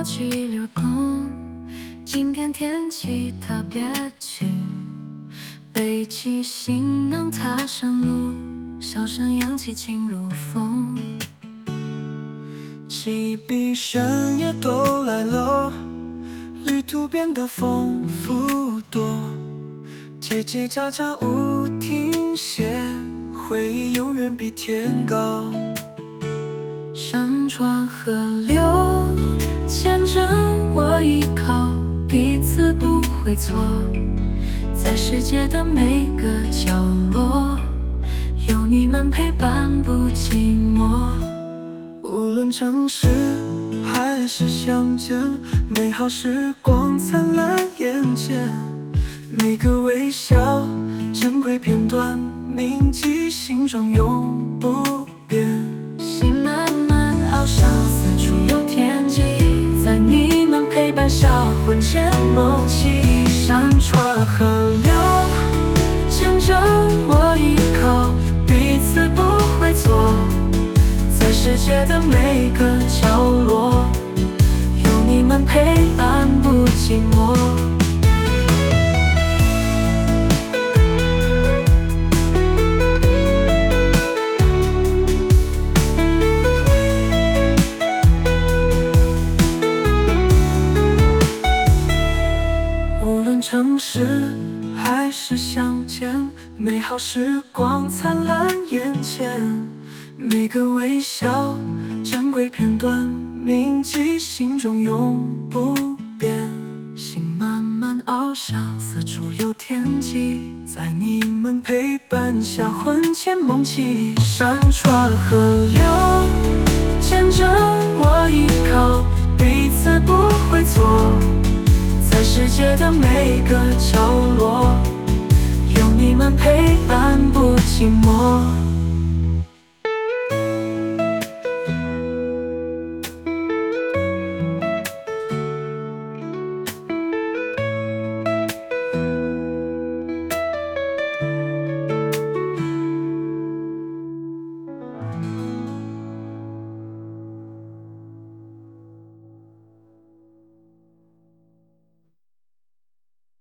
去遛狗，今天天气特别晴，背起行囊踏上路，小声扬起轻如风。 汽笛声也都来了，旅途变得丰富多，叽叽喳喳无停歇，回忆永远比天高。 山川河流牵着我依靠，彼此不会错，在世界的每个角落，有你们陪伴不寂寞。 无论城市还是乡间，美好时光灿烂眼前，每个微笑珍贵片段，铭记心中永不变。 心慢慢翱翔，四处有天际，在你们陪伴下魂牵梦系。山川河流牵着我依靠，彼此不会错，在世界的每个角落，有你们陪伴不寂寞。 城市还是乡间，美好时光灿烂眼前，每个微笑珍贵片段，铭记心中永不变。心慢慢翱翔，四处有天际，在你们陪伴下魂牵梦系。山川河流牵着我依靠，彼此不会错，在世界的每个角落，有你们陪伴不寂寞。